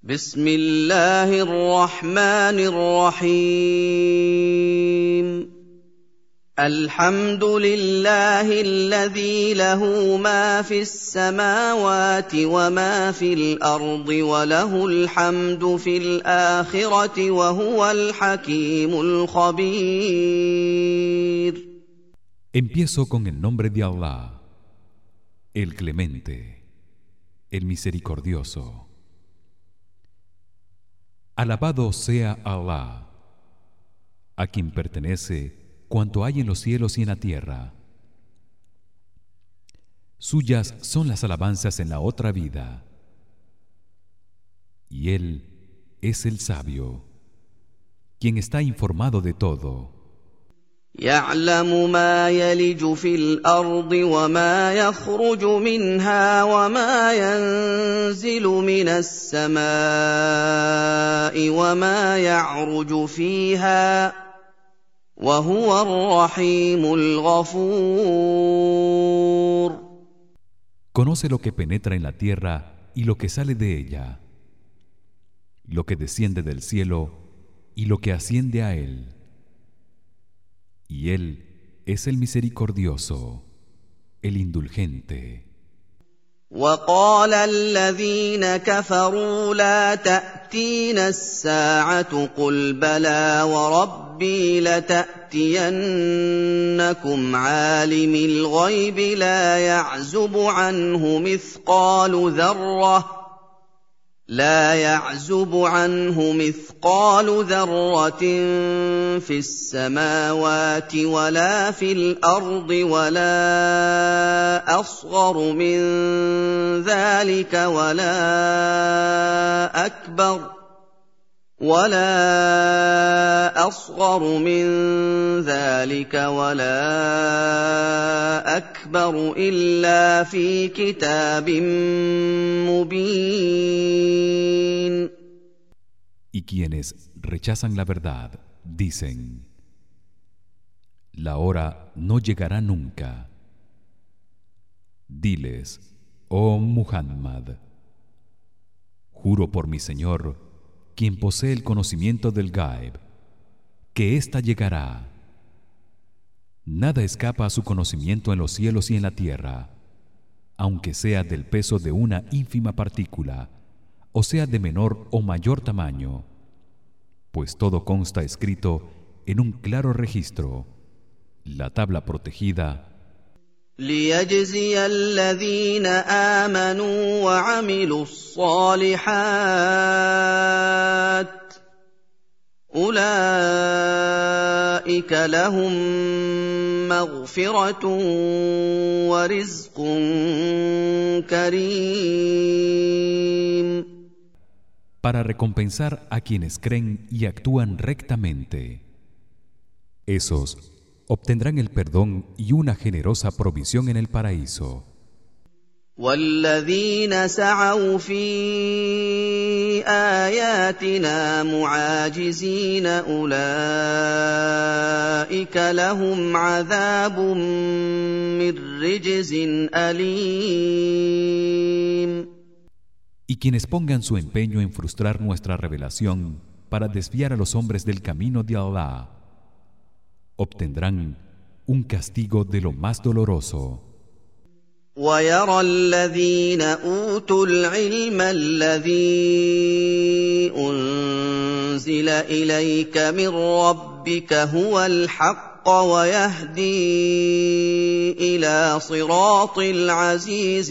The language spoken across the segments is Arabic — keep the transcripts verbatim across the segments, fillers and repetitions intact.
بسم الله الرحمن الرحيم الحمد لله الذي له ما في السماوات وما في الأرض وله الحمد في الآخرة وهو الحكيم الخبير. Empiezo con el nombre de Allah, el Clemente, el Misericordioso. Alabado sea Allah, a quien pertenece cuanto hay en los cielos y en la tierra. Suyas son las alabanzas en la otra vida, y él es el sabio, quien está informado de todo. يعلم ما يلج في الأرض وما يخرج منها وما ينزل من السماء وما يعرج فيها وهو الرحيم الغفور. Conoce lo que penetra en la tierra y lo que sale de ella, lo que desciende del cielo y lo que asciende a él. Y él es el misericordioso, el indulgente. وقال الذين كفروا لا تأتينا الساعة قل بلى وربي لتأتينكم عالم الغيب لا يعزب عنه مثقال ذرة لا يعزب عنه مثقال ذرة في السماوات ولا في الأرض ولا أصغر من ذلك ولا أكبر ولا أصغر من ذلك ولا أكبر إلا في كتاب مبين. Y quienes rechazan la verdad dicen: la hora no llegará nunca. Diles: oh Muhammad, juro por mi Señor, quien posee el conocimiento del Gaib, que ésta llegará. Nada escapa a su conocimiento en los cielos y en la tierra, aunque sea del peso de una ínfima partícula, o sea de menor o mayor tamaño, pues todo consta escrito en un claro registro, la tabla protegida. ليجزي الذين آمنوا وعملوا الصالحات أولئك لهم مغفرة ورزق كريم. Para recompensar a quienes creen y actúan rectamente, esos obtendrán el perdón y una generosa provisión en el paraíso. والذين سعوا في آياتنا معاجزين أولئك لهم عذاب من رجز أليم. Y quienes pongan su empeño en frustrar nuestra revelación para desviar a los hombres del camino de Allah, obtendrán un castigo de lo más doloroso. ويرى الذين أوتوا العلم الذي أنزل إليك من ربك هو الحق ويهدي إلى صراط العزيز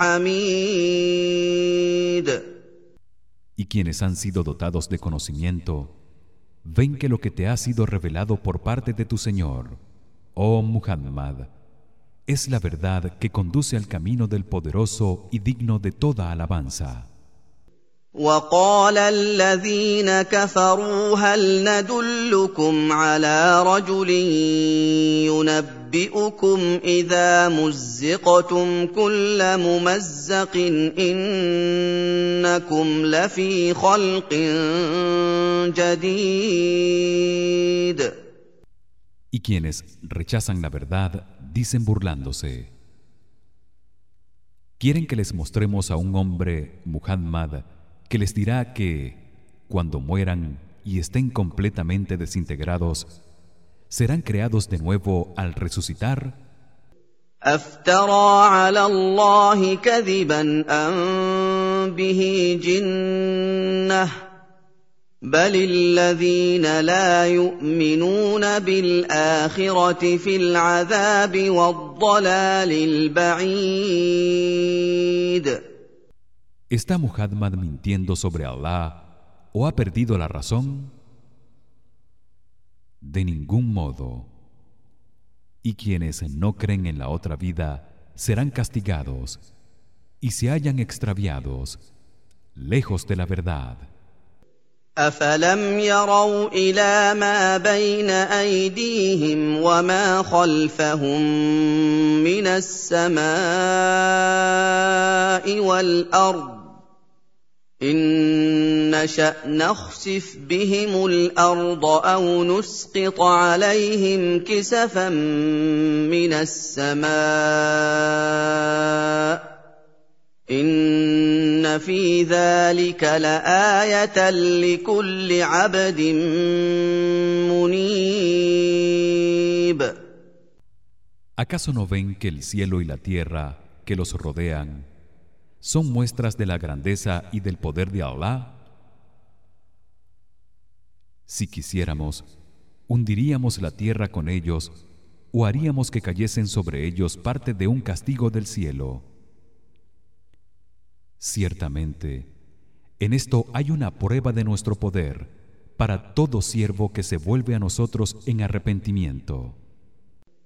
الحميد. Y quienes han sido dotados de conocimiento ven que lo que te ha sido revelado por parte de tu Señor, oh Muhammad, es la verdad que conduce al camino del poderoso y digno de toda alabanza. وقال الذين كفروا هل ندلكم على رجل ينبئكم إذا مزقتم كل ممزق إنكم لفي خلق جديد. Y quienes rechazan la verdad dicen burlándose: ¿quieren que les mostremos a un hombre, Muhammad, que les dirá que cuando mueran y estén completamente desintegrados serán creados de nuevo al resucitar. أفترى على الله كذبا أم به جنة بل الذين لا يؤمنون بالآخرة في العذاب والضلال البعيد. ¿Está Muhammad mintiendo sobre Allah o ha perdido la razón? De ningún modo. Y quienes no creen en la otra vida serán castigados y se hallan extraviados lejos de la verdad. أفلم يروا إلى ما بين أيديهم وما خلفهم من السماء والأرض إن نشأ نخسف بهم الأرض أو نسقط عليهم كسفا من السماء إن في ذلك لآية لكل عبد منيب. ¿Acaso no ven que el cielo y la tierra que los rodean son muestras de la grandeza y del poder de Allah? Si quisiéramos, hundiríamos la tierra con ellos o haríamos que cayesen sobre ellos parte de un castigo del cielo. Ciertamente, en esto hay una prueba de nuestro poder para todo siervo que se vuelve a nosotros en arrepentimiento.